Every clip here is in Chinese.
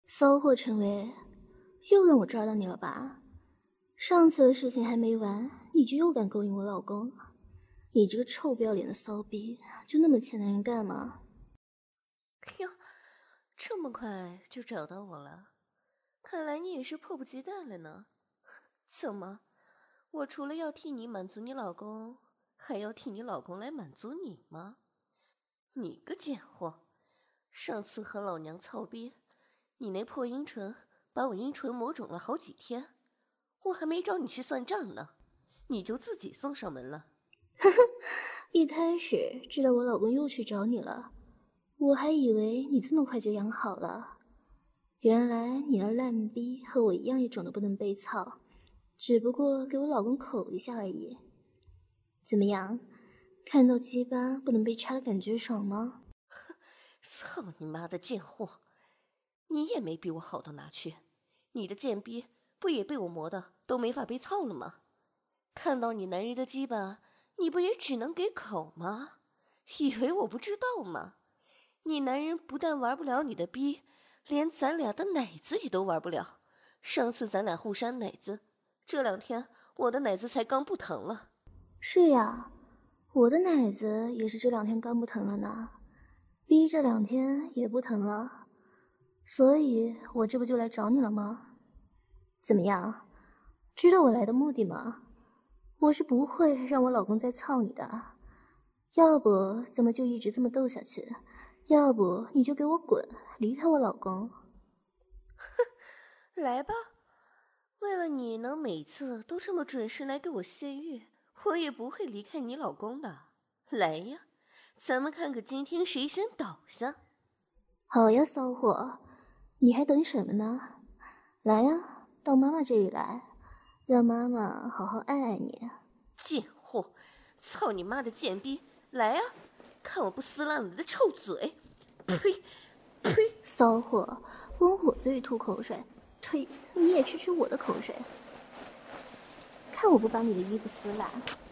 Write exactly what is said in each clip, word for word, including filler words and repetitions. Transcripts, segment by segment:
骚货陈伟，又让我抓到你了吧？上次的事情还没完，你就又敢勾引我老公？你这个臭不要脸的骚逼，就那么欠男人干吗？ 哟，这么快就找到我了，看来你也是迫不及待了呢。怎么，我除了要替你满足你老公，还要替你老公来满足你吗？你个贱货，上次和老娘操逼，你那破阴唇把我阴唇磨肿了好几天，我还没找你去算账呢，你就自己送上门了。 呵呵，一开始知道我老公又去找你了，我还以为你这么快就养好了，原来你那烂逼和我一样也肿得不能被操，只不过给我老公口一下而已。怎么样，看到鸡巴不能被插的感觉爽吗？ 操你妈的贱货，你也没比我好到哪去，你的贱逼不也被我磨的都没法被操了吗？看到你男人的鸡巴，你不也只能给口吗？以为我不知道吗？你男人不但玩不了你的逼，连咱俩的奶子也都玩不了。上次咱俩互扇奶子，这两天我的奶子才刚不疼了。 是呀，我的奶子也是这两天刚不疼了呢，逼这两天也不疼了，所以我这不就来找你了吗？怎么样，知道我来的目的吗？我是不会让我老公再操你的，要不咱们就一直这么斗下去，要不你就给我滚，离开我老公。 来吧，为了你能每次都这么准时来给我泄欲，我也不会离开你老公的。来呀，咱们看看今天谁先倒下。 好呀，骚货，你还等什么呢？来呀，到妈妈这里来，让妈妈好好爱爱你。 贱货，操你妈的贱逼！来呀，看我不撕烂了你的臭嘴！呸呸！ 骚货，往我嘴里吐口水，呸！你也吃吃我的口水，看我不把你的衣服撕烂！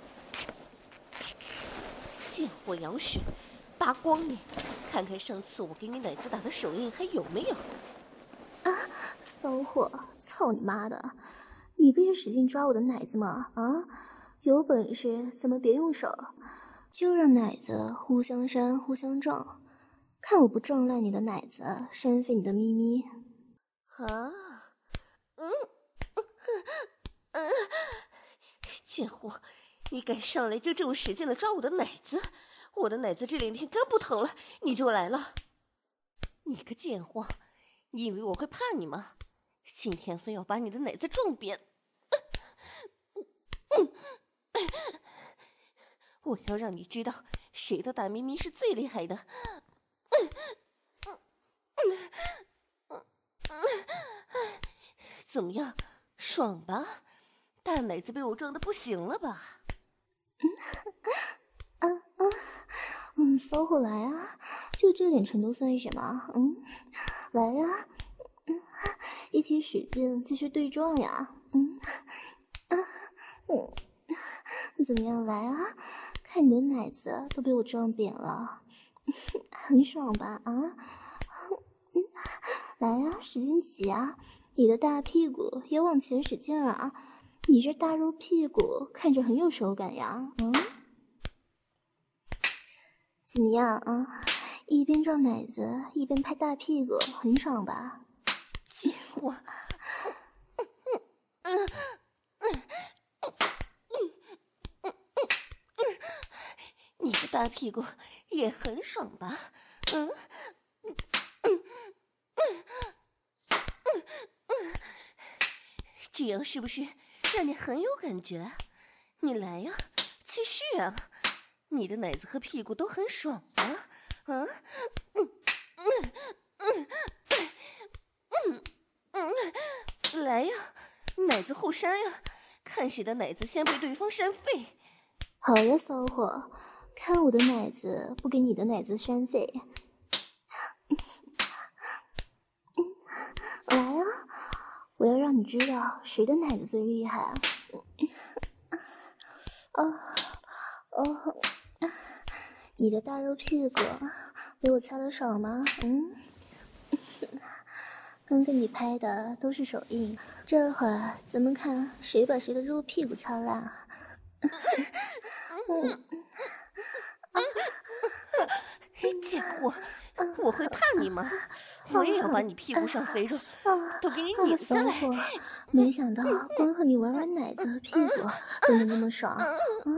贱货杨雪，扒光你，看看上次我给你奶子打的手印还有没有？ 啊！骚货，操你妈的！你不也使劲抓我的奶子吗？啊！有本事咱们别用手，就让奶子互相扇互相撞，看我不撞烂你的奶子，扇飞你的咪咪！ 啊！嗯嗯，贱货，你敢上来就这么使劲的抓我的奶子？我的奶子这两天刚不疼了，你就来了！你个贱货，你以为我会怕你吗？今天非要把你的奶子撞扁！我要让你知道谁的大咪咪是最厉害的。怎么样，爽吧？大奶子被我撞得不行了吧？ 啊啊，嗯，骚货来啊！就这点程度算什么？嗯，来呀，嗯，一起使劲，继续对撞呀！嗯，啊，嗯，怎么样？来啊！看你的奶子都被我撞扁了，很爽吧？啊，嗯，来呀，使劲挤啊！你的大屁股也往前使劲啊！你这大肉屁股看着很有手感呀！嗯。怎么样啊？一边撞奶子一边拍大屁股，很爽吧？ 我，你的大屁股也很爽吧？嗯，这样是不是让你很有感觉？你来呀，继续啊！你的奶子和屁股都很爽吧？啊，嗯嗯嗯嗯嗯，来呀，奶子互扇呀，看谁的奶子先被对方扇废。 好呀，骚货，看我的奶子不给你的奶子扇废。来啊，我要让你知道谁的奶子最厉害啊！啊哦，你的大肉屁股被我掐得爽吗？嗯， 刚跟你拍的都是手印，这会儿咱们看谁把谁的肉屁股敲烂啊！ 嗯贱货，我会怕你吗？我也要把你屁股上肥肉都给你拧下来。 骚货，没想到光和你玩玩奶子和屁股都能那么爽啊！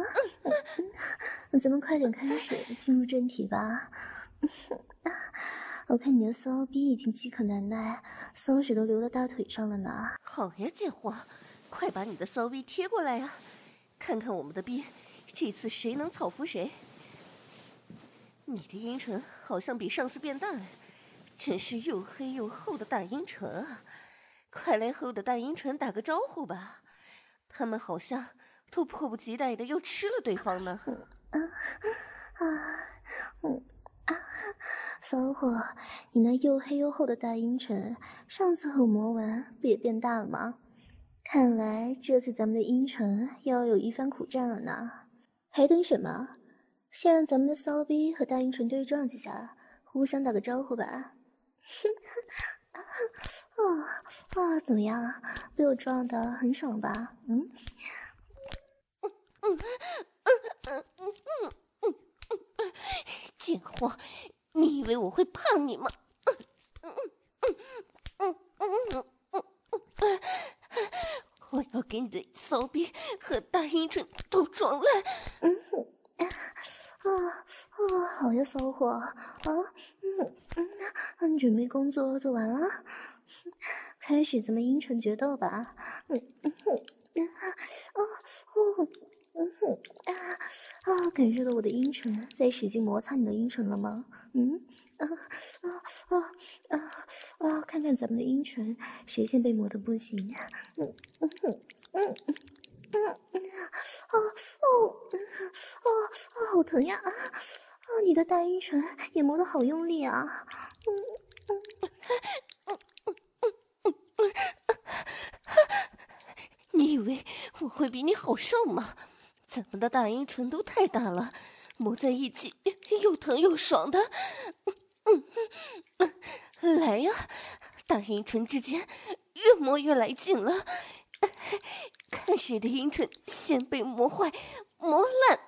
咱们快点开始进入正题吧。我看你的骚逼已经饥渴难耐，骚水都流到大腿上了呢。 好呀，贱货，快把你的骚逼贴过来呀，看看我们的逼这次谁能草服谁。你的阴唇好像比上次变大了，真是又黑又厚的大阴唇啊！快来和我的大阴唇打个招呼吧，他们好像都迫不及待的要吃了对方呢。 啊啊嗯啊！骚货，你那又黑又厚的大阴唇，上次和我磨完不也变大了吗？看来这次咱们的阴唇要有一番苦战了呢。还等什么？先让咱们的骚逼和大阴唇对撞几下，互相打个招呼吧。啊啊！怎么样？被我撞得很爽吧？嗯。 嗯嗯嗯嗯嗯嗯，贱货，你以为我会怕你吗？嗯嗯嗯嗯嗯嗯，我要给你的骚逼和大阴唇都撞烂。 嗯哼。啊啊！好呀，骚货啊！嗯嗯，你准备工作做完了，开始咱们阴唇决斗吧！嗯嗯哼啊哦嗯哼啊啊！感受到我的阴唇在使劲摩擦你的阴唇了吗？嗯啊啊啊啊啊！看看咱们的阴唇谁先被磨得不行？嗯嗯哼嗯。嗯嗯啊哦啊啊！好疼呀！啊，你的大阴唇也磨得好用力啊！嗯嗯嗯嗯嗯，你以为我会比你好受吗？咱们的大阴唇都太大了，磨在一起又疼又爽的。嗯嗯嗯，来呀，大阴唇之间越磨越来劲了。看谁的阴唇先被磨坏、磨烂。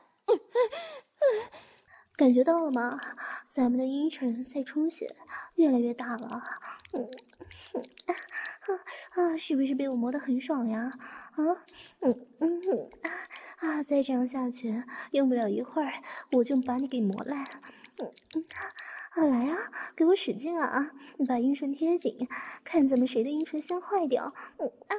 感觉到了吗？咱们的阴唇在充血，越来越大了。嗯，啊啊，是不是被我磨得很爽呀？啊，嗯嗯啊，再这样下去，用不了一会儿我就把你给磨烂。嗯嗯啊，来啊，给我使劲啊！你把阴唇贴紧，看咱们谁的阴唇先坏掉。嗯啊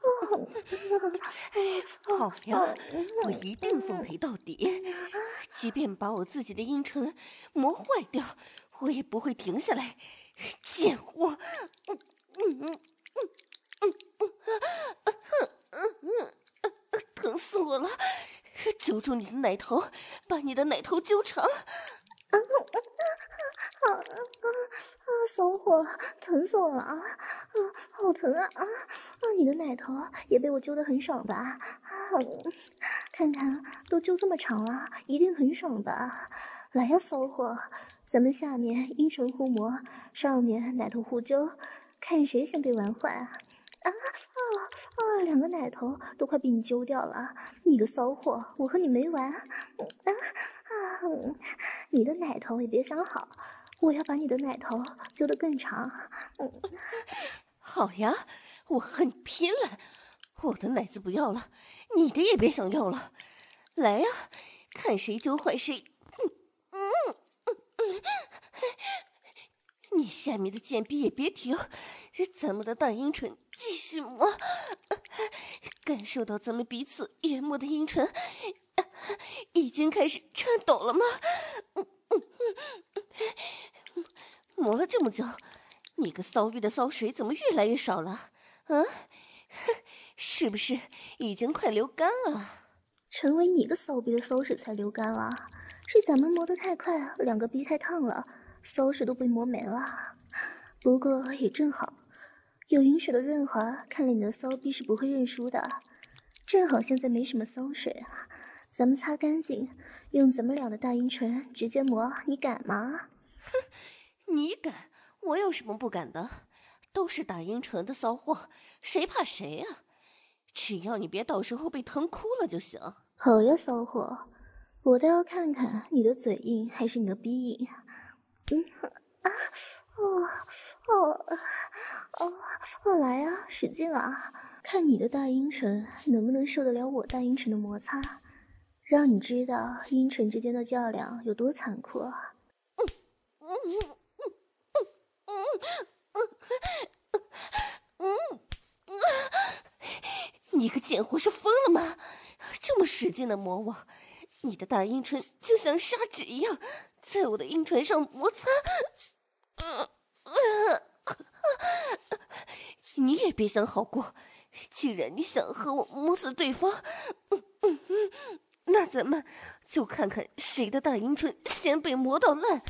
啊！好呀，我一定奉陪到底，即便把我自己的阴唇磨坏掉，我也不会停下来。贱货！嗯嗯嗯嗯嗯嗯嗯，疼死我了！揪住你的奶头，把你的奶头揪长。 啊啊啊啊！骚货，疼死我了啊！啊，好疼啊！啊啊！你的奶头也被我揪得很爽吧？啊，看看都揪这么长了，一定很爽吧？来呀，骚货，咱们下面阴唇互磨，上面奶头互揪，看谁先被玩坏啊！啊啊啊！两个奶头都快被你揪掉了，你个骚货，我和你没完！啊啊！你的奶头也别想好，我要把你的奶头揪得更长。嗯， 好呀，我和你拼了！我的奶子不要了，你的也别想要了。来呀，看谁揪坏谁！嗯嗯嗯嗯，你下面的贱逼也别停，咱们的大阴唇继续磨，感受到咱们彼此研磨的阴唇已经开始颤抖了吗？嗯嗯嗯，磨了这么久，你个骚逼的骚水怎么越来越少了？啊，是不是已经快流干了？ 成为你个骚逼的骚水才流干了，是咱们磨得太快，两个逼太烫了，骚水都被磨没了。不过也正好，有饮水的润滑，看来你的骚逼是不会认输的。正好现在没什么骚水，咱们擦干净，用咱们俩的大阴唇直接磨，你敢吗？ 哼，你敢？我有什么不敢的？ 都是大阴唇的骚货，谁怕谁啊？只要你别到时候被疼哭了就行。 好呀，骚货，我倒要看看你的嘴硬还是你的逼硬。嗯啊哦哦哦哦，来啊，使劲啊！看你的大阴唇能不能受得了我大阴唇的摩擦，让你知道阴唇之间的较量有多残酷啊！ 嗯嗯嗯嗯嗯嗯嗯，你个贱货是疯了吗？这么使劲的磨我，你的大阴唇就像砂纸一样在我的阴唇上摩擦。呃呃你也别想好过，既然你想和我磨死对方，嗯嗯嗯，那咱们就看看谁的大阴唇先被磨到烂。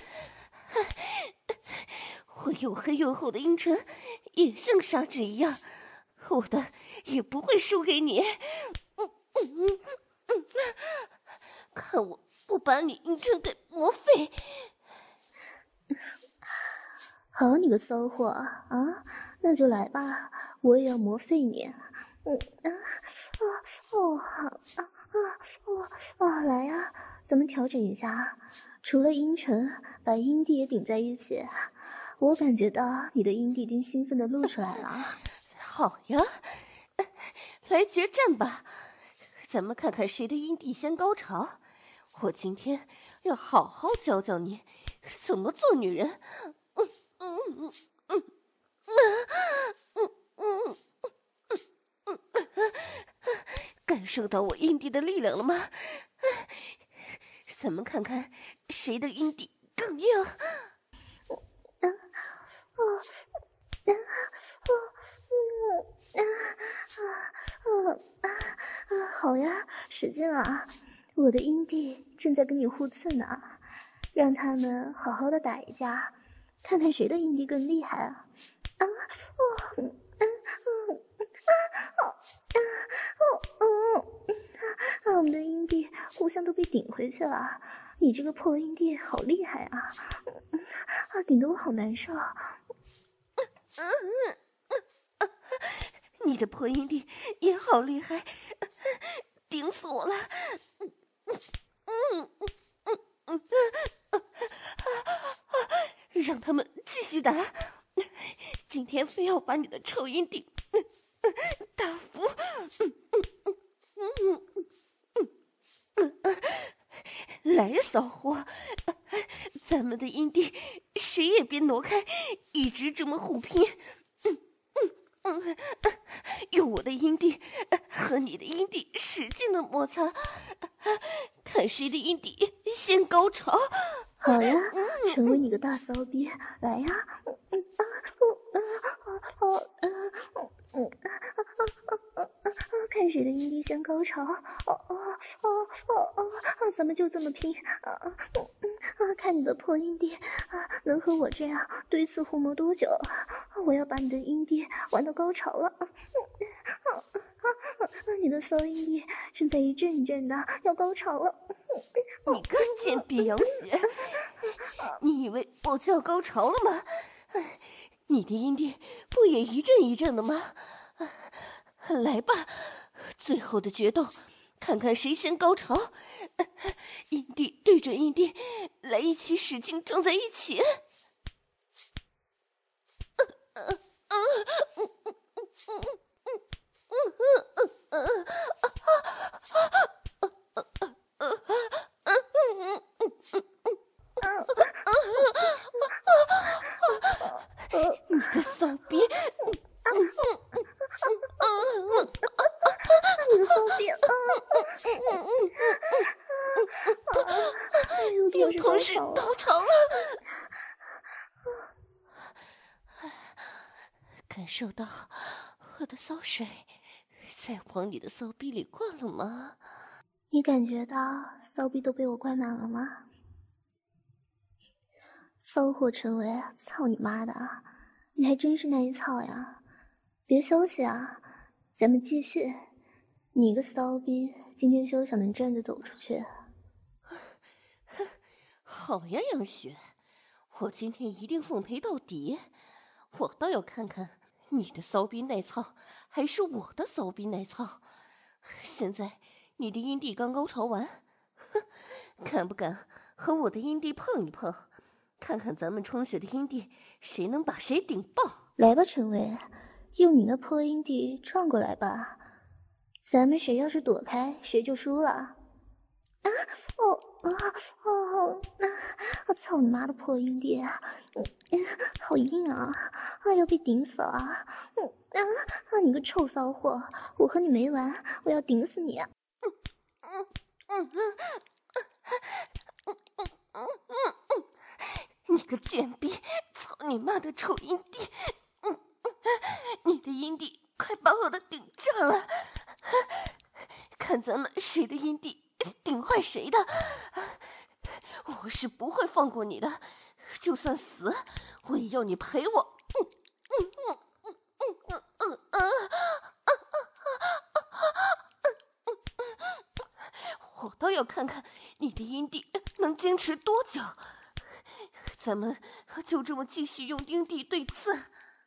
我又黑又厚的阴唇也像砂纸一样，我的也不会输给你。嗯嗯嗯嗯，看我不把你阴唇给磨废！ 好你个骚货啊！那就来吧，我也要磨废你！嗯啊啊哦啊啊哦哦，来呀、啊，咱们调整一下，除了阴唇，把阴蒂也顶在一起。我感觉到你的阴蒂已经兴奋地露出来了。 好呀，来决战吧！咱们看看谁的阴蒂先高潮。我今天要好好教教你怎么做女人。嗯嗯嗯嗯嗯嗯嗯嗯，感受到我阴蒂的力量了吗？咱们看看谁的阴蒂更硬。 啊哦啊哦嗯啊啊啊啊！好呀，使劲啊！我的阴蒂正在跟你互刺呢，让他们好好的打一架，看看谁的阴蒂更厉害啊！啊哦嗯嗯嗯啊哦啊哦哦啊！我们的阴蒂互相都被顶回去了，你这个破阴蒂好厉害啊！啊，顶得我好难受。 嗯嗯，你的破阴蒂也好厉害，顶死我了！嗯嗯嗯嗯嗯，让他们继续打，今天非要把你的臭阴蒂打服！嗯嗯嗯嗯嗯嗯，来呀，骚货，咱们的阴蒂谁也别挪开，一直这么互拼。嗯嗯嗯，用我的阴蒂和你的阴蒂使劲的摩擦，看谁的阴蒂先高潮。 好呀，成为你的大骚逼，来呀！嗯嗯啊嗯啊啊啊嗯啊啊啊！看谁的阴蒂先高潮！哦哦哦哦哦！咱们就这么拼啊啊嗯啊！看你的破阴蒂啊，能和我这样对次互磨多久？我要把你的阴蒂玩到高潮了！啊啊啊！你的骚阴蒂正在一阵一阵的要高潮了！ 你个贱逼羊血！你以为我就要高潮了吗？你的阴蒂不也一阵一阵的吗？来吧，最后的决斗，看看谁先高潮。阴蒂对准阴蒂，来一起使劲撞在一起。你个骚逼！ 你的骚逼！啊又同时高潮了，感受到我的骚水在往你的骚逼里灌了吗？ 你感觉到骚逼都被我灌满了吗？骚货成为操你妈的，你还真是耐一操呀！别休息啊，咱们继续。你个骚逼，今天休想能站着走出去。 好呀，杨雪，我今天一定奉陪到底。我倒要看看你的骚逼耐操还是我的骚逼耐操？现在你的阴蒂刚高潮完，哼，敢不敢和我的阴蒂碰一碰？看看咱们充血的阴蒂谁能把谁顶爆？ 来吧，陈伟，用你那破阴蒂撞过来吧。咱们谁要是躲开，谁就输了。啊哦啊哦！我操你妈的破阴蒂，嗯，好硬啊！啊，要被顶死了！嗯啊啊！你个臭骚货，我和你没完，我要顶死你！嗯嗯嗯嗯嗯嗯嗯嗯，你个贱逼，操你妈的臭阴蒂！嗯嗯，你的阴蒂快把我的顶炸了！看咱们谁的阴蒂顶坏谁的！我是不会放过你的，就算死，我也要你陪我！嗯嗯嗯嗯嗯嗯嗯嗯，我倒要看看你的阴蒂能坚持多久。咱们就这么继续用阴蒂对刺，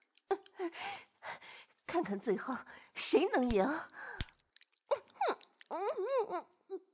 看看最后谁能赢。嗯嗯嗯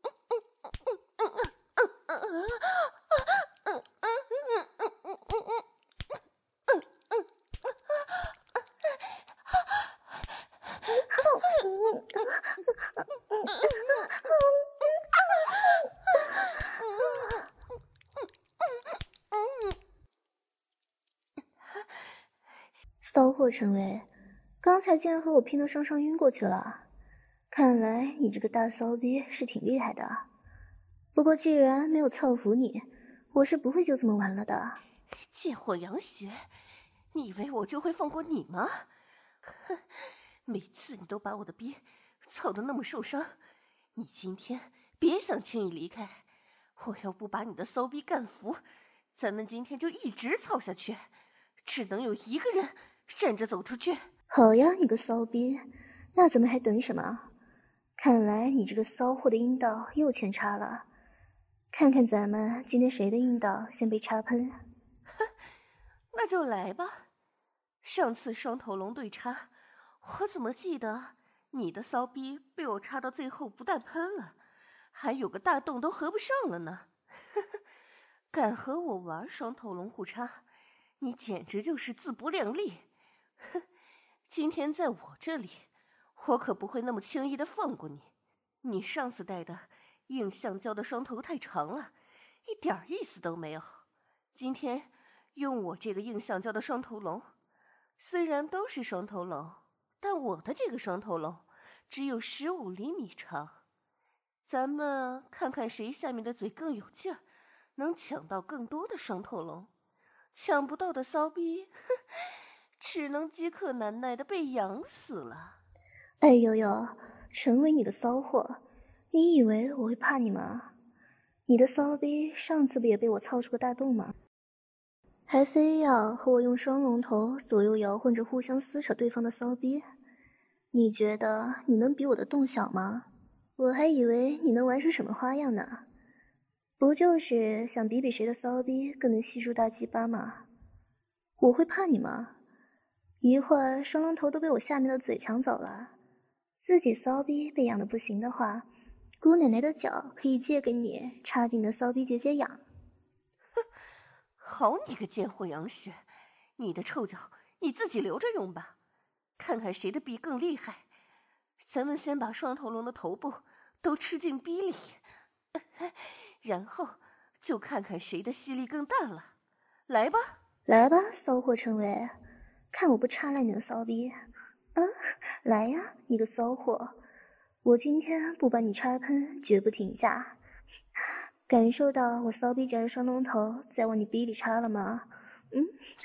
骚货陈伟，刚才竟然和我拼得上上晕过去了。看来你这个大骚逼是挺厉害的，不过既然没有操服你，我是不会就这么完了的。 贱货杨雪，你以为我就会放过你吗？哼，每次你都把我的逼操得那么受伤，你今天别想轻易离开。我要不把你的骚逼干服，咱们今天就一直操下去，只能有一个人站着走出去。 好呀，你个骚逼，那咱们还等什么？看来你这个骚货的阴道又欠插了，看看咱们今天谁的阴道先被插喷。 哼，那就来吧。上次双头龙对插，我怎么记得你的骚逼被我插到最后不但喷了，还有个大洞都合不上了呢。敢和我玩双头龙互插，你简直就是自不量力。哼，今天在我这里，我可不会那么轻易的放过你。你上次戴的硬橡胶的双头太长了，一点意思都没有。今天用我这个硬橡胶的双头龙，虽然都是双头龙，但我的这个双头龙只有十五厘米长。咱们看看谁下面的嘴更有劲儿，能抢到更多的双头龙。抢不到的骚逼，哼，只能饥渴难耐的被养死了。 哎呦呦，陈伟你个骚货，你以为我会怕你吗？你的骚逼上次不也被我操出个大洞吗？还非要和我用双龙头左右摇混着互相撕扯对方的骚逼？你觉得你能比我的洞小吗？我还以为你能玩出什么花样呢，不就是想比比谁的骚逼更能吸住大鸡巴吗？我会怕你吗？一会儿双龙头都被我下面的嘴抢走了，自己骚逼被养得不行的话，姑奶奶的脚可以借给你，插进你的骚逼解解痒。 哼，好你个贱货杨雪，你的臭脚你自己留着用吧，看看谁的逼更厉害。咱们先把双头龙的头部都吃进逼里，然后就看看谁的吸力更大了。来吧， 来吧，骚货陈伟，看我不插烂你的骚逼！嗯，来呀，你个骚货！我今天不把你插喷，绝不停下。感受到我骚逼夹着双龙头在往你逼里插了吗？嗯。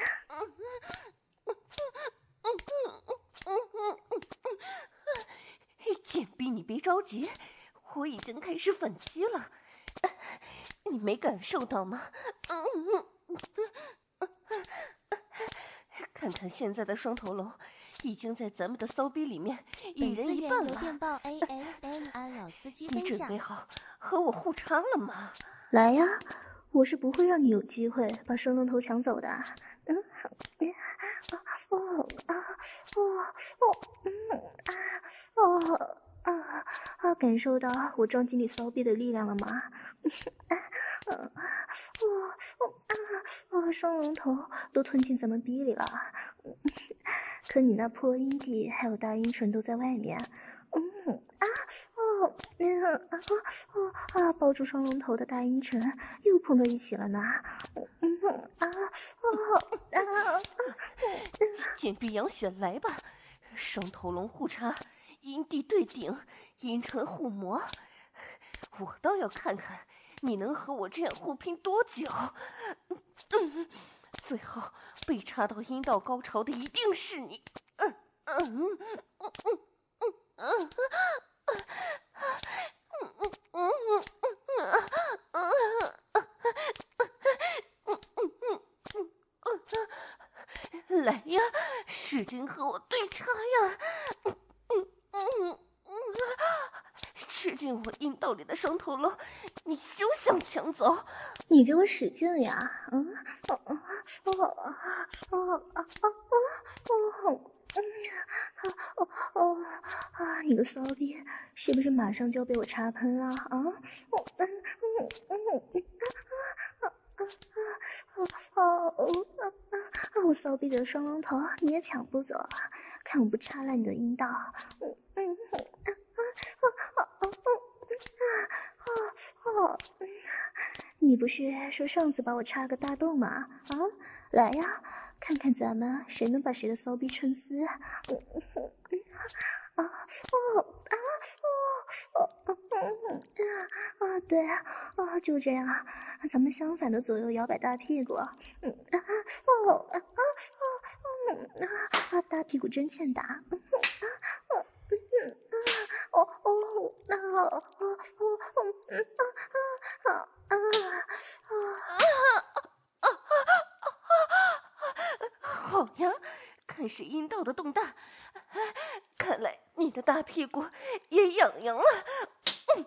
贱逼，你别着急，我已经开始反击了，你没感受到吗？看看现在的双头龙，已经在咱们的骚逼里面一人一半了。你准备好和我互插了吗？ 来呀，我是不会让你有机会把双龙头抢走的。 嗯，哦啊哦哦嗯啊哦啊啊！感受到我撞击你骚逼的力量了吗？啊哦哦啊哦！双龙头都吞进咱们逼里了，可你那破阴蒂还有大阴唇都在外面。嗯啊哦嗯啊哦啊！抱住双龙头的大阴唇又碰到一起了呢。嗯啊哦啊！ 贱逼杨雪，来吧，双头龙互插，阴蒂对顶，阴唇互磨，我倒要看看你能和我这样互拼多久。嗯，最后被插到阴道高潮的一定是你。嗯嗯嗯嗯嗯嗯来呀，使劲和我对插呀！嗯嗯嗯嗯，吃进我阴道里的双头龙，你休想抢走！ 你给我使劲呀！嗯哦哦哦哦哦哦哦哦啊！你个骚逼，是不是马上就要被我插喷啊？啊！哦嗯嗯嗯嗯啊啊啊啊啊啊！我骚逼的双龙头你也抢不走，看我不插烂你的阴道！嗯嗯啊啊啊啊啊啊啊！你不是说上次把我插个大洞吗？啊，来呀，看看咱们谁能把谁的骚逼撑撕！啊啊哦啊哦哦啊！对啊，就这样，咱们相反的左右摇摆大屁股。嗯啊哦啊啊嗯啊！大屁股真欠打。嗯啊嗯啊哦哦啊哦哦嗯啊啊啊啊！ 好呀，看是阴道的洞大，看来你的大屁股也痒痒了。嗯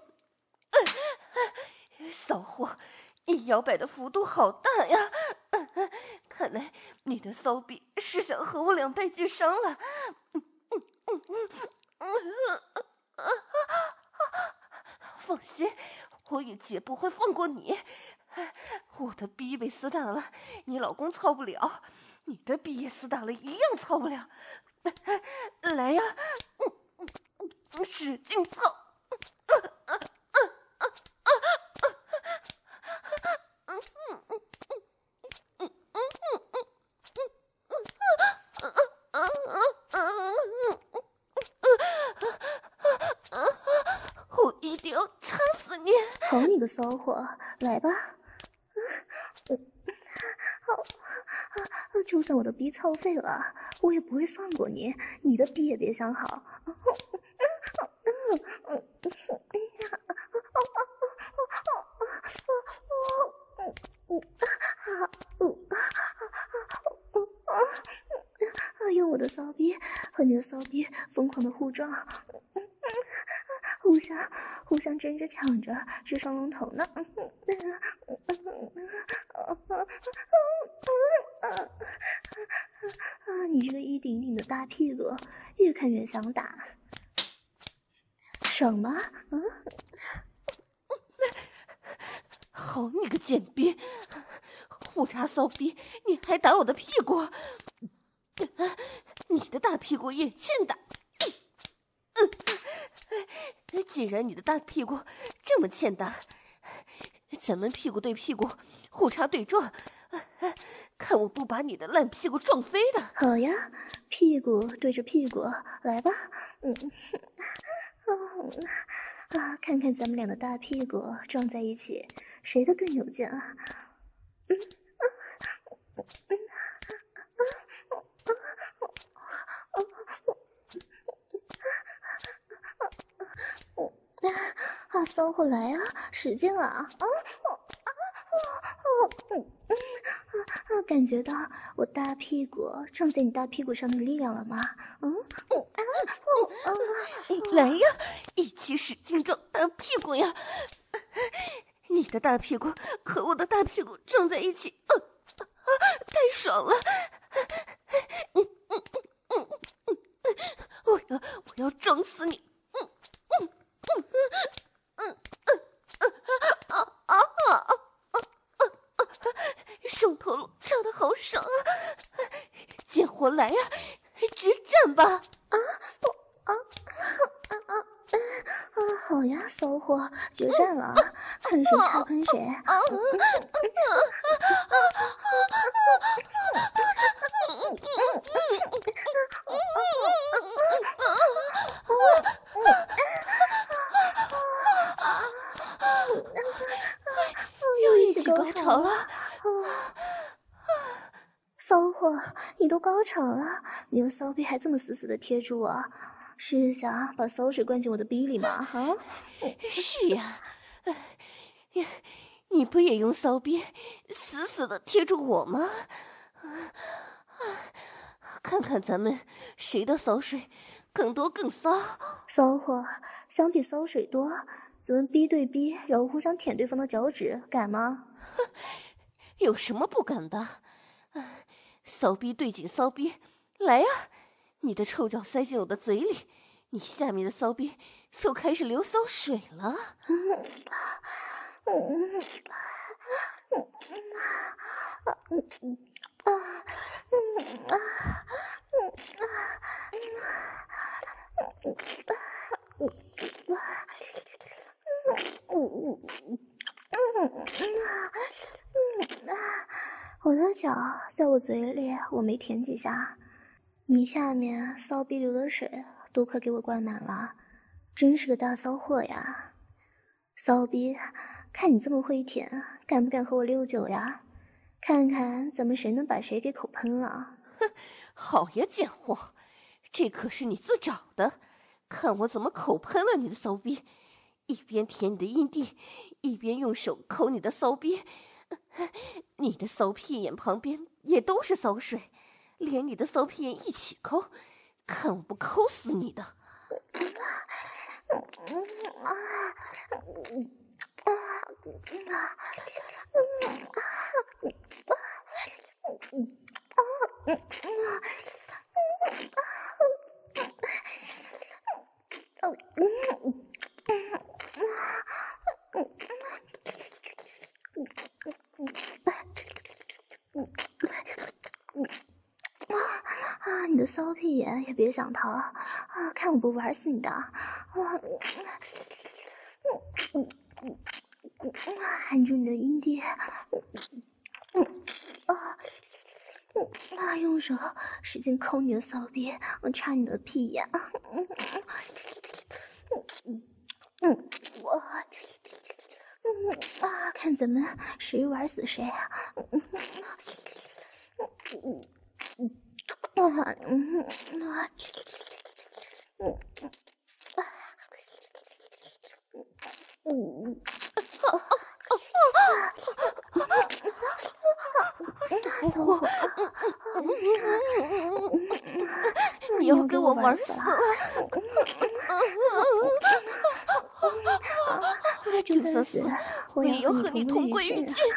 嗯、骚货，你摇摆的幅度好大呀！嗯、看来你的骚逼是想和我两败俱伤了。嗯嗯嗯嗯嗯、放心，我也绝不会放过你。我的逼被撕大了，你老公操不了；你的逼也撕大了，一样操不了。来呀，嗯嗯、使劲操！我一定要插死你！ 好你个骚货，来吧！好，就算我的逼操废了，我也不会放过你，你的逼也别想好。用我的骚逼和你的骚逼疯狂的互撞，互相互相争着抢着是双龙头呢。啊！你这个一顶顶的大屁股，越看越想打，爽吗？嗯。 好你个贱逼，互插骚逼，你还打我的屁股！你的大屁股也欠打。嗯嗯、既然你的大屁股这么欠打，咱们屁股对屁股互插对撞，看我不把你的烂屁股撞飞的！ 好呀，屁股对着屁股，来吧。嗯啊，看看咱们俩的大屁股撞在一起，谁的更有劲啊？嗯嗯嗯啊，骚货来啊，使劲啊！啊啊啊嗯嗯啊，感觉到我大屁股撞在你大屁股上的力量了吗？嗯嗯啊哦啊！ 来呀，一起使劲撞大屁股呀！你的大屁股和我的大屁股撞在一起，啊啊，太爽！ 爽了！嗯嗯嗯嗯，我要我要撞死你！嗯嗯嗯嗯嗯嗯啊啊啊啊啊！双头龙唱的好爽啊！贱货来呀、啊，决战吧！ 啊我啊啊啊啊！好呀，骚货，决战了，看谁插喷谁！啊！ 又一起高潮了！ 骚货，你都高潮了，你用骚逼还这么死死的贴住我，是想把骚水灌进我的逼里吗？啊！ 是呀，你你不也用骚逼死死的贴住我吗？看看咱们谁的骚水更多更骚。 骚货，相比骚水多，咱们逼对逼，然后互相舔对方的脚趾，敢吗？ 有什么不敢的？骚逼对紧骚逼，来呀！你的臭脚塞进我的嘴里，你下面的骚逼就开始流骚水了。嗯嗯嗯啊嗯啊我的脚在我嘴里，我没舔几下，你下面骚逼流的水都快给我灌满了，真是个大骚货呀！骚逼，看你这么会舔，敢不敢和我溜酒呀？看看咱们谁能把谁给口喷了！ 哼，好呀，贱货，这可是你自找的，看我怎么口喷了你的骚逼！一边舔你的阴蒂，一边用手抠你的骚逼。你的骚屁眼旁边也都是骚水，连你的骚屁眼一起抠，看我不抠死你的！ 啊，你的骚屁眼也别想逃啊！看我不玩死你的！啊，含住你的阴蒂，啊啊，用手使劲抠你的骚逼，我插你的屁眼，嗯，我，啊，看咱们谁玩死谁啊！啊，嗯啊，嗯嗯，骚货， 你要跟我玩死了！ 就算死，我也要和你同归于尽！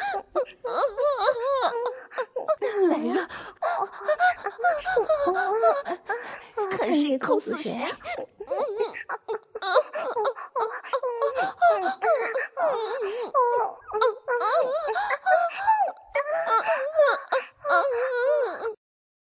来呀，看谁抠死谁！